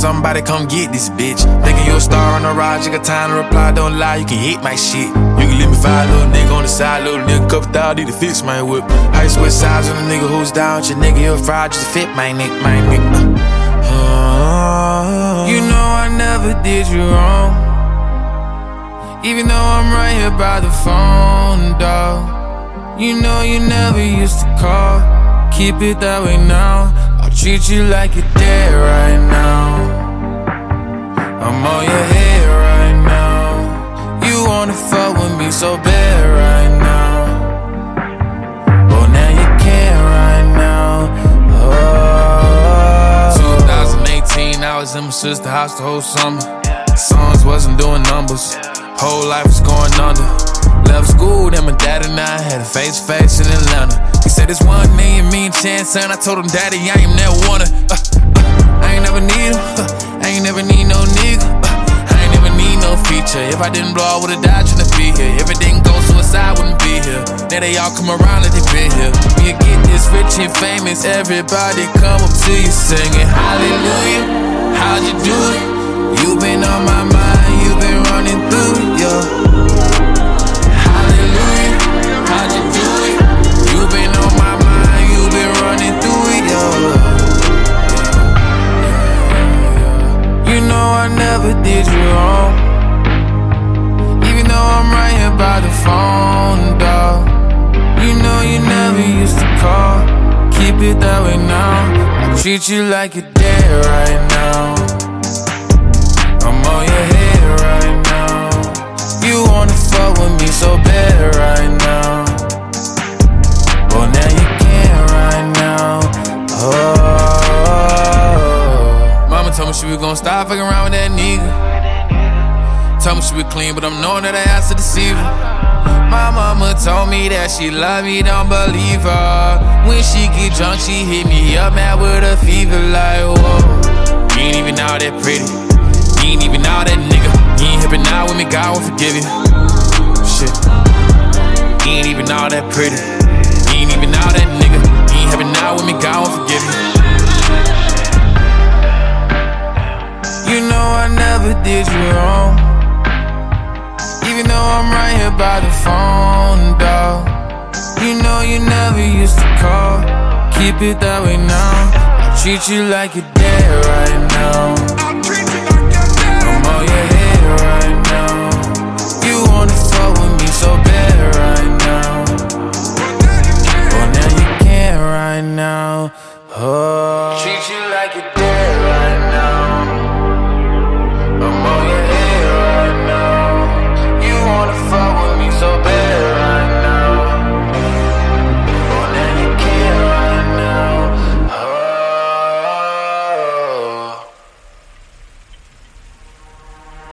somebody come get this bitch. Thinking you a star on the rise, you got time to reply, don't lie, you can hit my shit. You can leave me five, little nigga on the side, little nigga couple thousand, need to fix my whip. Ice with size on a nigga who's down with your nigga, you're fried just to fit my neck, my neck. You know I never did you wrong, even though I'm right here by the phone, dawg. You know you never used to call, keep it that way now. I'll treat you like you're dead right now. I'm on your head right now. You wanna fuck with me so bad right now. Oh, now you can't right now. Oh. 2018, I was in my sister's house the whole summer. Songs wasn't doing numbers, whole life was going under. Left school, then my dad and I had a face-to-face in Atlanta. He said it's 1 million mean chance, son. I told him, daddy, I ain't never wanna. I ain't never need him, I ain't never need no nigga. I ain't never need no feature. If I didn't blow, I would've died trying to be here. If it didn't go suicide, I wouldn't be here. Now they all come around like they been here. When you get this rich and famous, everybody come up to you singing hallelujah. How'd you do it? You been on my mind, you been running through it, yo. I never did you wrong, even though I'm right here by the phone, dawg. You know you never used to call, keep it that way now. I treat you like you're dead right now. I'm on your head right now. You wanna fuck with me so bad right now. Well, now you can't right now. Oh. Mama told me she was gon' stop fucking around with that nigga. Told me she was clean, but I'm knowing that I have to deceive her. My mama told me that she love me, don't believe her. When she get drunk, she hit me up, mad with a fever, like, whoa. You ain't even all that pretty, you ain't even all that nigga. You ain't hippin' out with me, God won't forgive you. Shit. You ain't even all that pretty, you ain't even all that nigga. You ain't hippin' out with me, God won't forgive you. You know I never did you wrong, even though I'm right here by the phone, dawg. You know you never used to call, keep it that way now. I treat you like you're dead right now. I'm on your head right now. You wanna fuck with me so bad right now. Oh, now you can't right now. Oh. Treat you like you're dead.